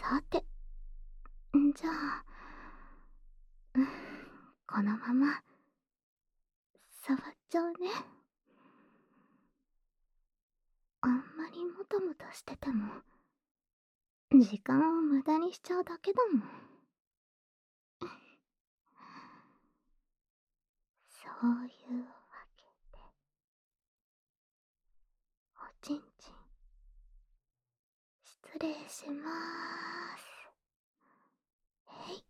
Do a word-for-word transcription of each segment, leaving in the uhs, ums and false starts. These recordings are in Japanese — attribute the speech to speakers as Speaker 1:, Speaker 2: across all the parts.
Speaker 1: さて、じゃあ、うん、このまま触っちゃうね。あんまりもたもたしてても時間を無駄にしちゃうだけだもん。そういうわけで、おちんちん失礼しまーす。えい。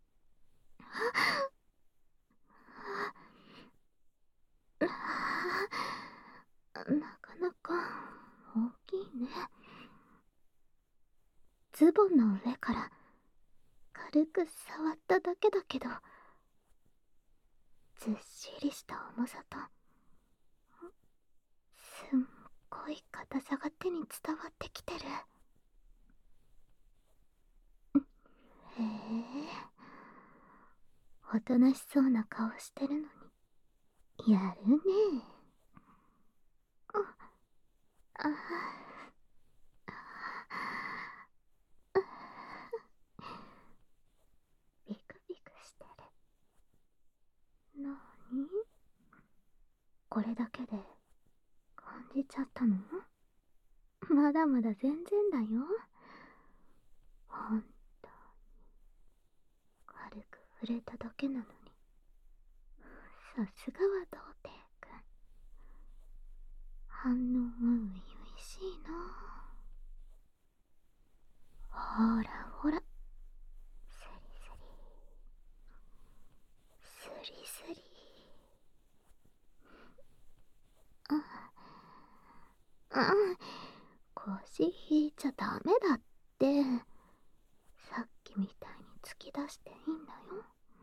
Speaker 1: なかなか大きいね。ズボンの上から軽く触っただけだけど、ずっしりした重さとすんごい硬さが手に伝わってきてる。へえ、おとなしそうな顔してるのにやるね。ああ、ビクビクしてる。なに、これだけで感じちゃったの？まだまだ全然だよ。ほんとに軽く触れただけなのに、さすがは童貞くん、反応も初々しいな。ほらほら、スリスリスリスリ。ああ、腰引いちゃダメだって。さっきみたいに突き出していいんだよ。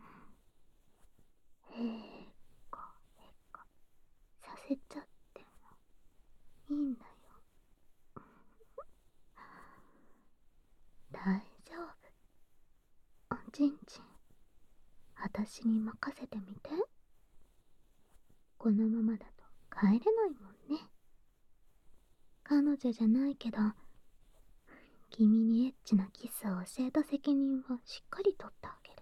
Speaker 1: へーこへこさせちゃってもいいんだよ。大丈夫、おちんちん、あたしに任せてみて。このままだと帰れないもんね。彼女じゃないけど、君にエッチなキスを教えた責任はしっかり取ってあげる。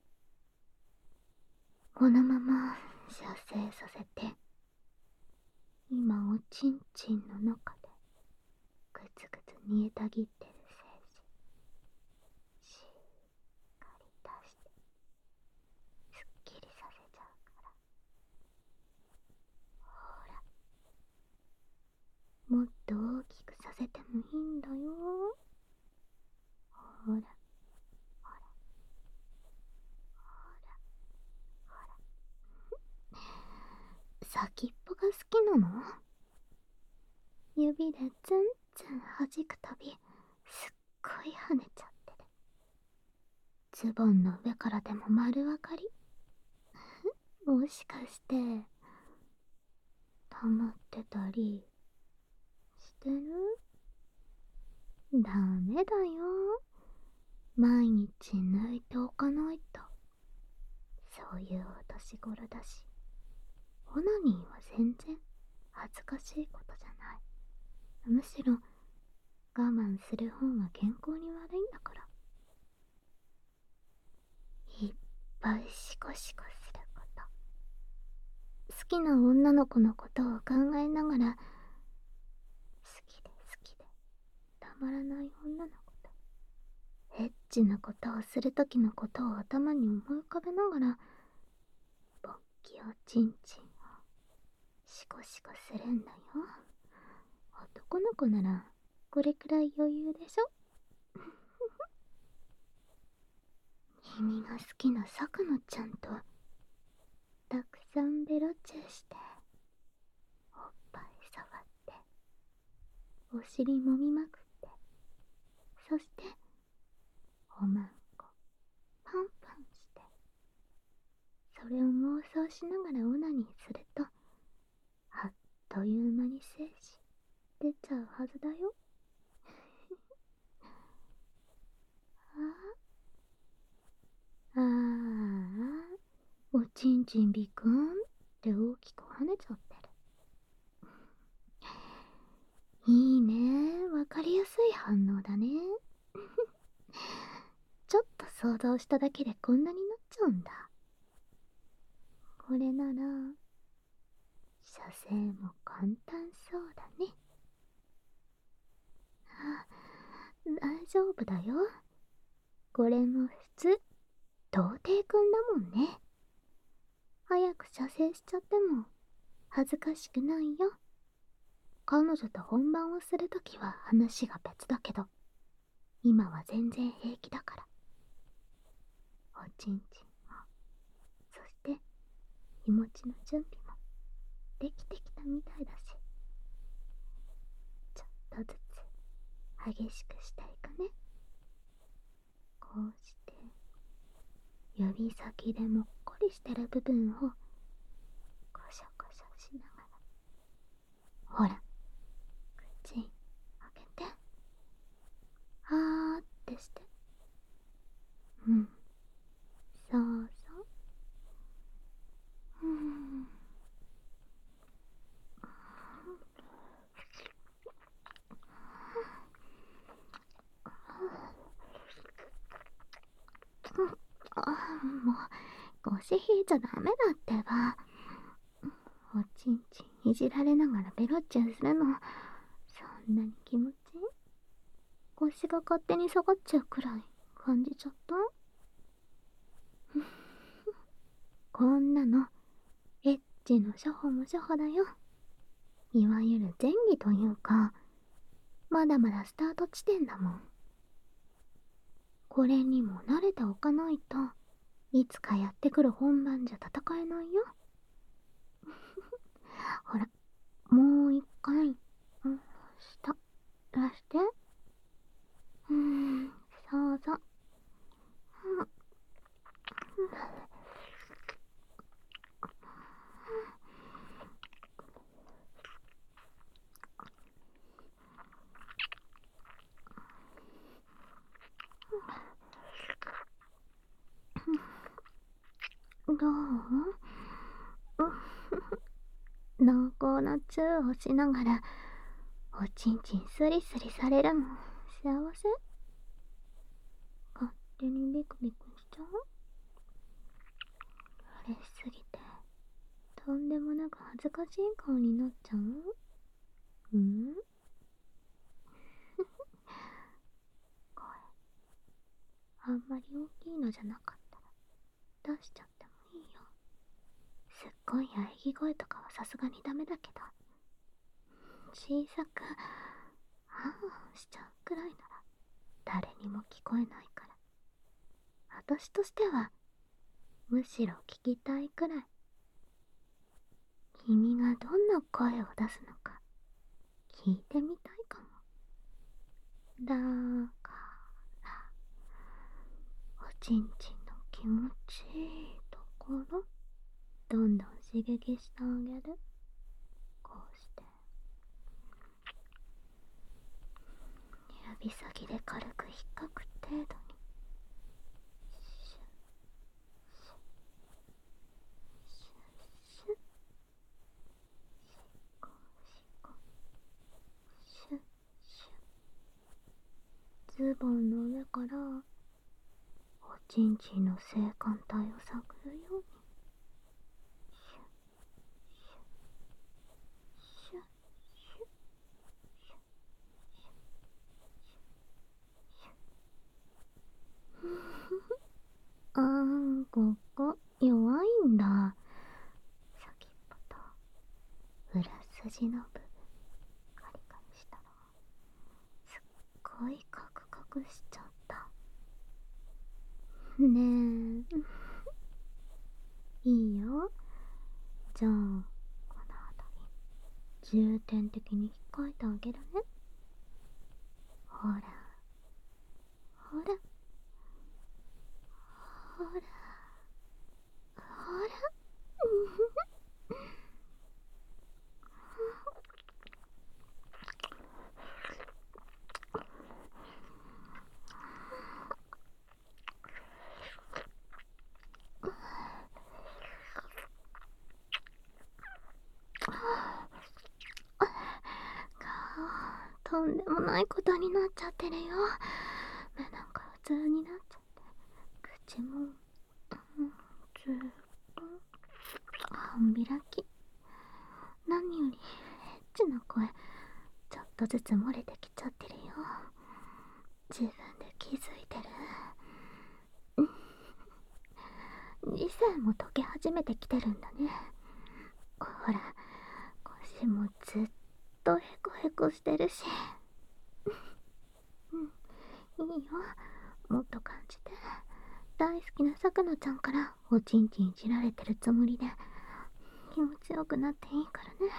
Speaker 1: このまま射精させて、今おちんちんの中でグツグツ煮えたぎってる精子、しっかり出してすっきりさせちゃうから。ほら、もっと大きくさせてもいいんだよ。ほらほらほらほら。先っぽが好きなの？指でツンツン弾くたびすっごい跳ねちゃってる。ズボンの上からでも丸分かり？もしかして溜まってたりしてる？ダメだよ、毎日抜いておかないと。そういうお年頃だし、オナニーは全然恥ずかしいことじゃない。むしろ我慢する方が健康に悪いんだから。いっぱいシコシコすること、好きな女の子のことを考えながら、好きで好きでたまらない女の子とエッチなことをするときのことを頭に思い浮かべながら、ボッキおちんちんをシコシコするんだよ。男の子ならこれくらい余裕でしょ。君が好きなさくのちゃんとたくさんベロチューして、おっぱい触って、お尻もみまくって、そしておまんこパンパンして、それを妄想しながらオナニーすると、あっという間に精子出ちゃうはずだよ。ああ、ああ、おちんちんビクンって大きく跳ねちゃってる。いいね、わかりやすい反応だね。 想像しただけでこんなになっちゃうんだ。これなら射精も簡単そうだね。あ、大丈夫だよ。これも普通童貞くんだもんね。早く射精しちゃっても恥ずかしくないよ。彼女と本番をするときは話が別だけど、今は全然平気だから。おちんちんも、そして気持ちの準備もできてきたみたいだし、ちょっとずつ激しくしていくね。こうして指先でもっこりしてる部分をコショコショしながら、ほら口開けて、はーってして、うん、そうそう、うん、あ、もう腰引いちゃダメだってば。おちんちんいじられながらベロッチュするの、そんなに気持ちいい？腰が勝手に下がっちゃうくらい感じちゃった？こんなのエッチの初歩も初歩だよ。いわゆる前儀というか、まだまだスタート地点だもん。これにも慣れておかないといつかやってくる本番じゃ戦えないよ。ほら、もう一回、うん、下出して、うーん、そうそう、うん、どう？濃厚なチューをしながらおちんちんスリスリされるの幸せ？勝手にビクビクしちゃう？嬉しすぎてとんでもなく恥ずかしい顔になっちゃう？うん？声あんまり大きいのじゃなかったら出しちゃってもいいよ。すっごい喘ぎ声とかはさすがにダメだけど、小さくハーしちゃうくらいなら誰にも聞こえないから、私としてはむしろ聞きたいくらい。君がどんな声を出すのか聞いてみたいかも。だからおちんちんの気持ちいいところどんどん刺激してあげる。こうして指先で軽く引っかく程度に、シュッシュッシュッシュッ、シコシコシュッシュッ、ズボンの上からおちんちんの性感帯を探るように、シュッシュッシュッシュッシュッシュッ。あー、ここ弱いんだ。先っぽと裏筋の部分カリカリしたらすっごいカクカクしちゃった。ねえいいよ。じゃあこの辺り重点的に引っかいてあげるね。ほらほらほらほらとんでもないことになっちゃってるよ。目なんか普通になっちゃって口も、うん、ずーっと半開き。何よりエッチな声ちょっとずつ漏れてきちゃってるよ。自分で気づいてる。理性も解け始めてきてるんだね。ほら、腰もずっとヘコヘコしてるし。うん、いいよ。もっと感じて。大好きなさくのちゃんからおちんちんいじられてるつもりで気持ちよくなっていいからね。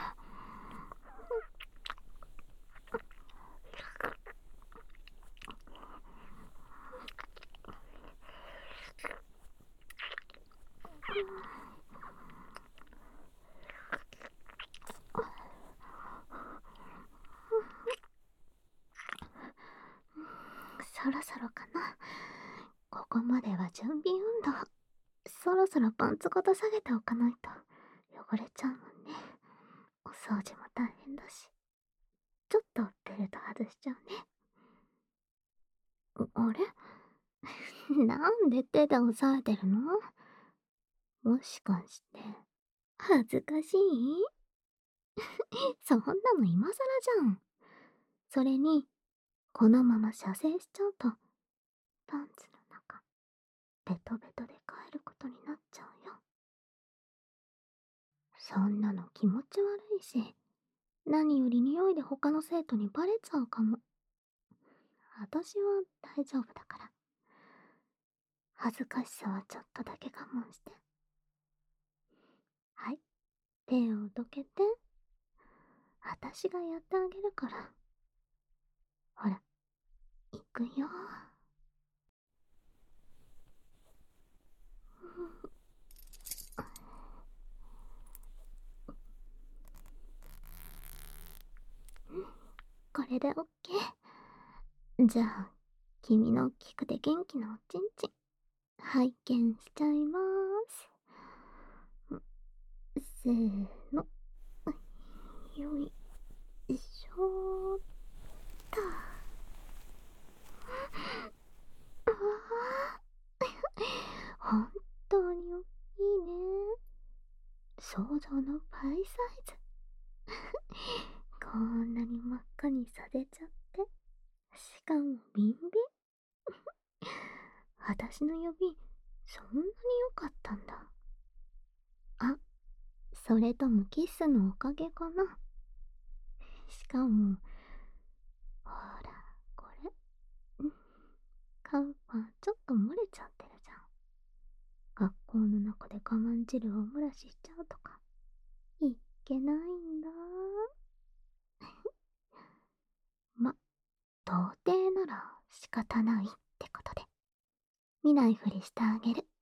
Speaker 1: そろそろかな。ここまでは準備運動。そろそろパンツごと下げておかないと汚れちゃうもんね。お掃除も大変だし。ちょっとベルト外しちゃうね。あれなんで手で押さえてるの？もしかして恥ずかしい？そんなの今更じゃん。それにこのまま射精しちゃうとパンツの中ベトベトで帰ることになっちゃうよ。そんなの気持ち悪いし、何より匂いで他の生徒にバレちゃうかも。私は大丈夫だから。恥ずかしさはちょっとだけ我慢して。はい、手をどけて。私がやってあげるから。ほら、行くよ。これでオッケー。じゃあ、君の大きくて元気なおちんちん、拝見しちゃいまーす。せーの。よいしょーっと。うわー本当に大きいね。想像の倍サイズ。こんなに真っ赤にされちゃって。しかもビンビン。私の指、そんなに良かったんだ。あ、それともキスのおかげかな。しかも、ほら、これ。うん、カウパーちょっと漏れちゃってるじゃん。学校の中で我慢汁をお漏らししちゃうとか、いけないんだ。ま、到底なら仕方ないってことで、見ないふりしてあげる。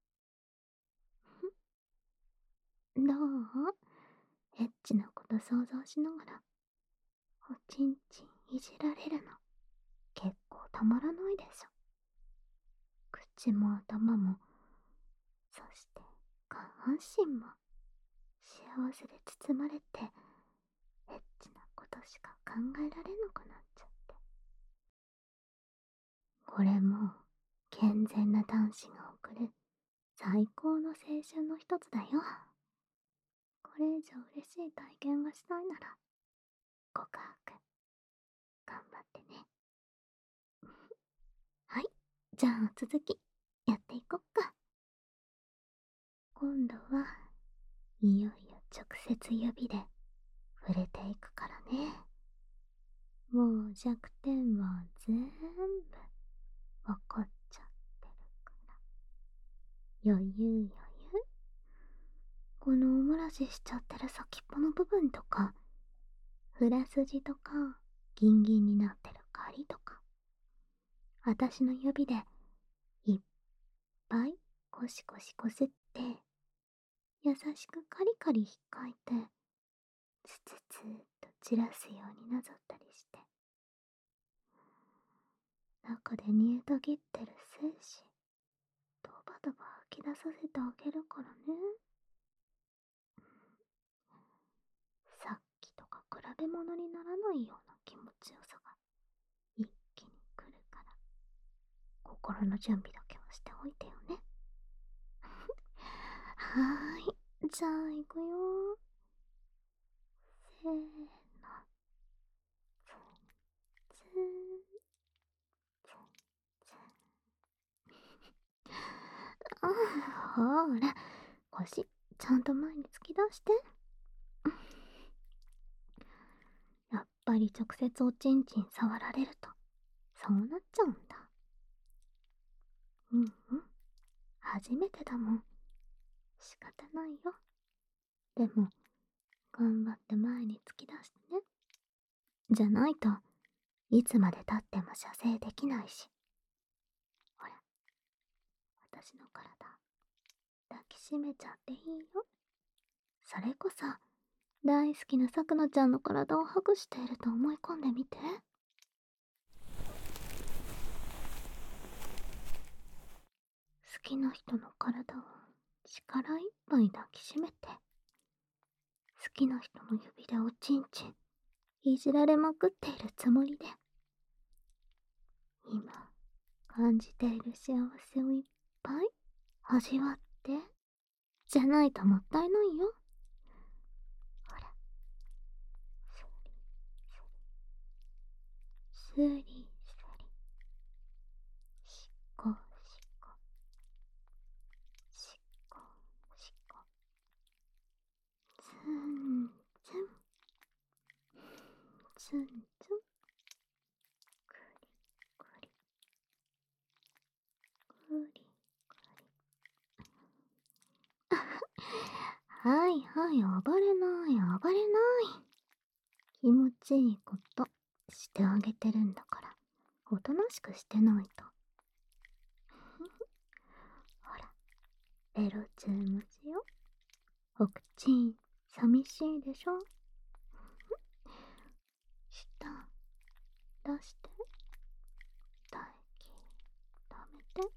Speaker 1: どう？エッチなこと想像しながら、おちんちんいじられるの、結構たまらないでしょ。口も頭も、そして下半身も、幸せで包まれて、エッチなことしか考えられなくなっちゃって。これも、健全な男子が送る最高の青春の一つだよ。これ以上嬉しい体験がしたいなら、告白、頑張ってね。はい、じゃあ続き、やっていこっか。今度は、いよいよ直接指で触れていくからね。もう弱点は全部わかっちゃってるから。余裕余裕。このおもらししちゃってる先っぽの部分とか、フラ筋とか、ギンギンになってるカリとか、私の指でいっぱいコシコシこすって、優しくカリカリ引っかいて、ツツツーっと散らすようになぞったりして、中で煮えたぎってる精子、ドバドバ吐き出させてあげるからね。さっきとか比べ物にならないような気持ちよさが一気に来るから、心の準備だけはしておいてよね。 はーい、じゃあ行くよ。せーの。つーあほら、腰ちゃんと前に突き出して。やっぱり直接おちんちん触られるとそうなっちゃうんだ。うんうん、初めてだもん。仕方ないよ。でも頑張って前に突き出してね。じゃないといつまでたっても射精できないし。ほら、私の体抱きしめちゃっていいよ。それこそ大好きなさくのちゃんの体をハグしていると思い込んでみて。好きな人の体を力いっぱい抱きしめて、好きな人の指でおちんちんいじられまくっているつもりで、今感じている幸せをいっぱい味わって。じゃないともったいないよ。ほら、スリスリ、スリスリ、しこしこ、しこしこ、ツンツン、ツンツン、くりくり、くりくり。はいはい、暴れない暴れない。気持ちいいことしてあげてるんだから、おとなしくしてないと。ほら、ベロチュームズよ。お口寂しいでしょ。舌出して、唾液溜めて。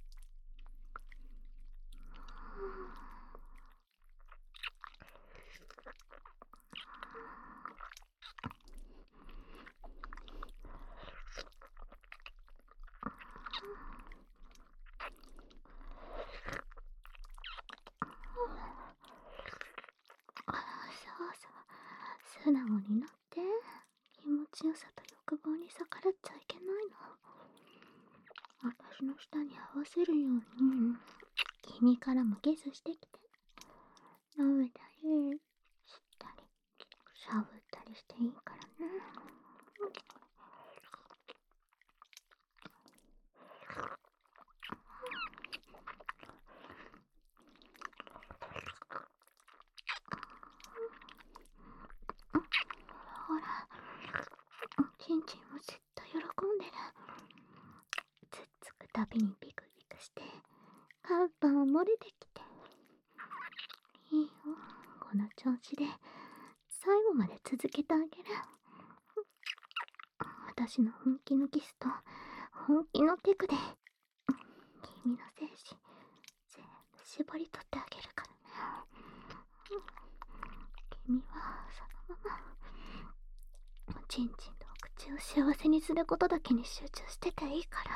Speaker 1: そうそう、素直になって。気持ちよさと欲望に逆らっちゃいけないの。私の舌に合わせるように君からもキスしてきて。舐めたりしたりしゃぶったりしていいからね。ほら、ちんちんもずっと喜んでる。つっつくたびにビクビクしてカウパン漏れてきて。いいよ、この調子で最後まで続けてあげる。私の本気のキスと本気のテクで君の精子全部絞り取ってあげるからね。君はそのままおちんちんとお口を幸せにすることだけに集中してていいから。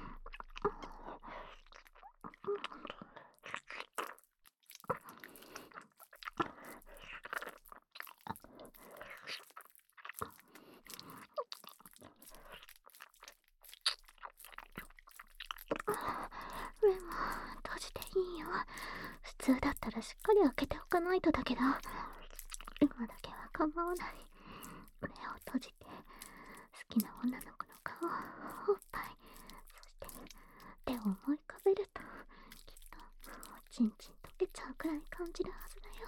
Speaker 1: 目も閉じていいよ。普通だったらしっかり開けておかないとだけど、今だけは構わない。目を閉じて好きな女の子の顔、おっぱい、そして手を思い浮かべるときっとおちんちん溶けちゃうくらい感じるはずだよ。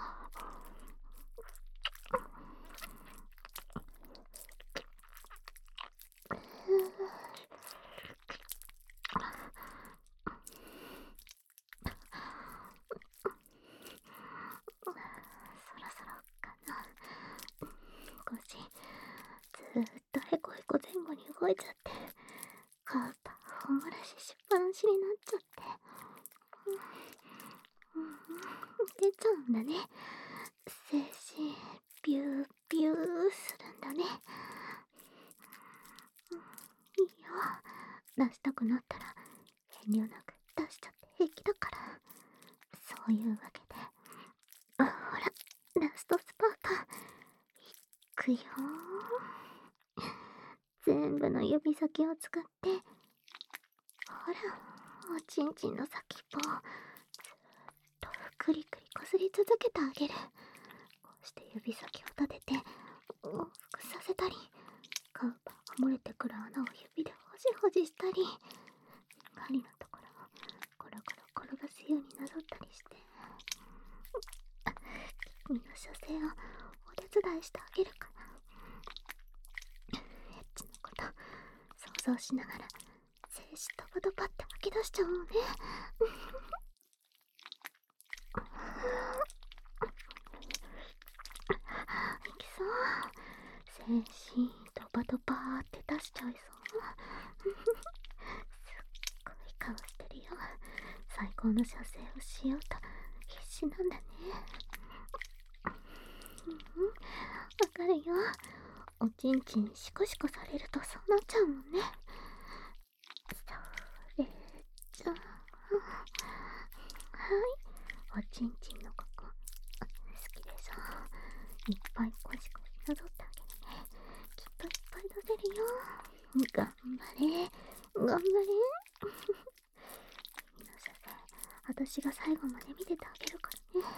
Speaker 1: そろそろかな。腰ずーっとへこへこ前後に動いちゃってカーパーおもらししっぱなしになっちゃって、うん、出ちゃうんだね。精子ビュービューするんだね。いいよ、出したくなったら遠慮なく出しちゃって平気だから。そういうわけストスパート。いくよー。全部の指先を使って、ほら、おちんちんの先っぽをずーっとくりくりこすり続けてあげる。こうして指先を立てて往復させたり、カウパーが漏れてくる穴を指でほじほじしたり、針のところをコロコロ転がすようになぞったりして、君の射精をお手伝いしてあげるから、エッチなこと想像しながら精子とばとばって吐き出しちゃおうね。いきそう。精子ドバドバーって出しちゃいそう。すっごい顔してるよ。最高の射精をしようと必死なんだね。うん、わかるよ。おちんちんシコシコされるとそうなっちゃうもんね。それじゃあ、はい、おちんちんのここ好きでしょ。いっぱいゴシゴシなぞってあげるね。きっといっぱい出せるよ。頑張れ頑張れ。君の射精、私が最後まで見ててあげるからね。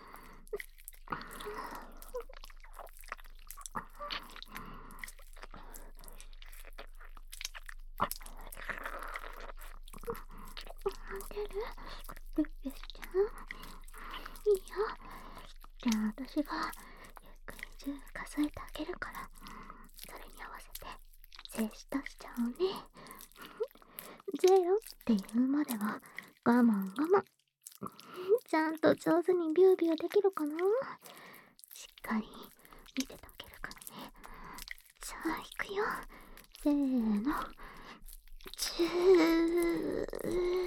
Speaker 1: 出る？ビュッビュッしちゃう？いいよ。じゃあ私がゆっくりじゅう数えてあげるから、それに合わせて精子出しちゃおうね。ゼロっていうまでは我慢我慢。ちゃんと上手にビュービューできるかな？しっかり見ててあげるからね。じゃあいくよ。せーの。じゅう、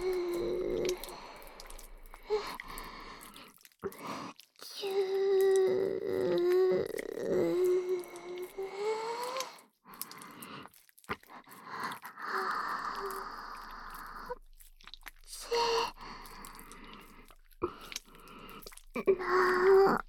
Speaker 1: きゅう、な、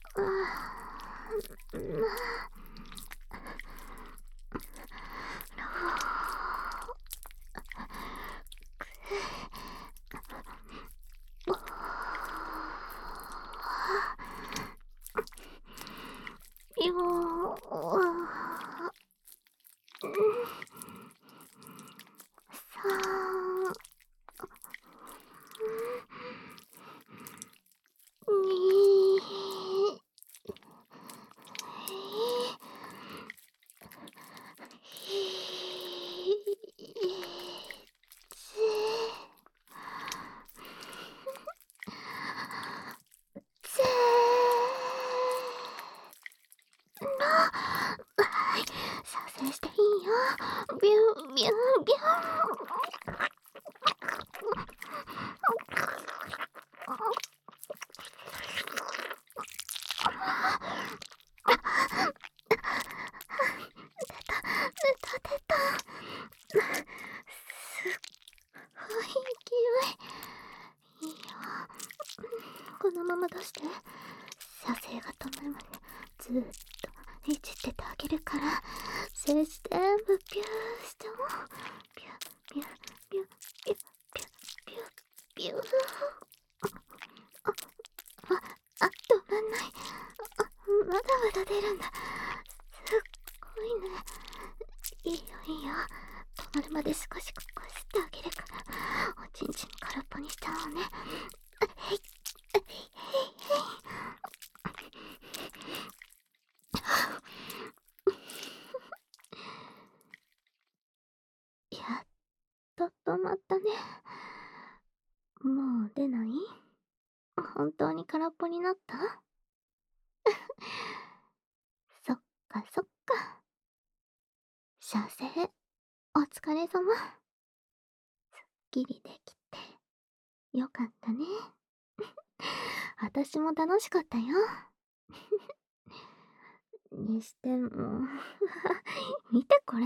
Speaker 1: よさに、射精していいよ。ビュービュービュー。出た出た。すっごい勢い。いいよ。このまま出して。射精が止まるまでずーっといじっててあげるから、精子全部ビューしちゃおう。ビュービュービュービュービュービュービュー。あ、あ、あ、止まんない。あ、まだまだ出るんだ。すっごいね。いいよいいよ。止まるまで少しこすってあげるから、おちんちん空っぽにしちゃおうね。へい、へい、へい。やっと止まったね。もう出ない？本当に空っぽになった？そっかそっか。射精、お疲れ様。すっきりできて、よかったね。私も楽しかったよ。にしても、見てこれ。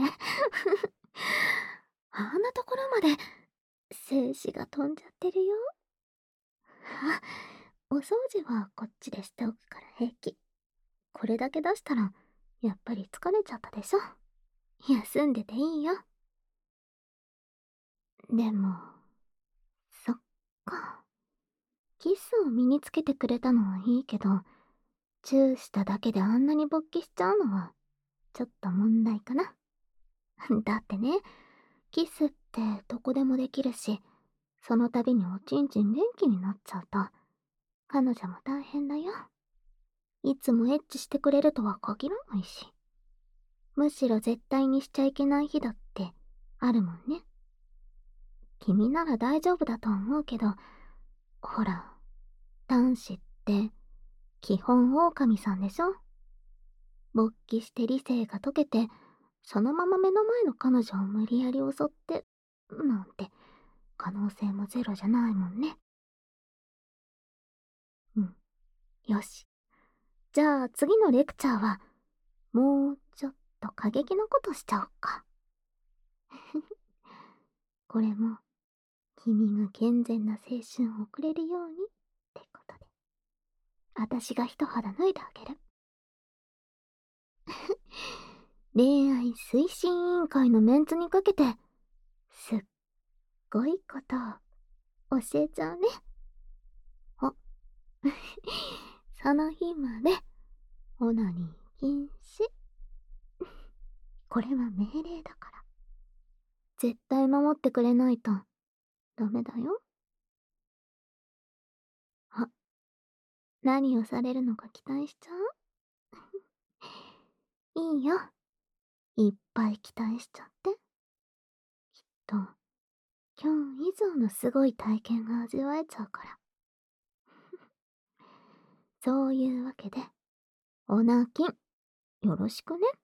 Speaker 1: あんなところまで精子が飛んじゃってるよ。あ、お掃除はこっちでしておくから平気。 これだけ出したら、やっぱり疲れちゃったでしょ。休んでていいよ。でも、そっか。キスを身につけてくれたのはいいけど、チューしただけであんなに勃起しちゃうのは、ちょっと問題かな。だってね、キスってどこでもできるし、その度におちんちん元気になっちゃうと、彼女も大変だよ。いつもエッチしてくれるとは限らないし。むしろ絶対にしちゃいけない日だってあるもんね。君なら大丈夫だと思うけど、ほら、男子って基本狼さんでしょ。勃起して理性が解けて、そのまま目の前の彼女を無理やり襲って、なんて可能性もゼロじゃないもんね。うん。よし。じゃあ次のレクチャーは、もうちょっと過激なことしちゃおっか。これも、君が健全な青春を送れるようにってことで。あたしが一肌脱いであげる。恋愛推進委員会のメンツにかけて、すっごいことを教えちゃうね。あ、その日まで、オナニー禁止。これは命令だから。絶対守ってくれないと、ダメだよ。あ、何をされるのか期待しちゃう？いいよ。いっぱい期待しちゃって。きっと、今日以上のすごい体験が味わえちゃうから。そういうわけで、オナキン、よろしくね。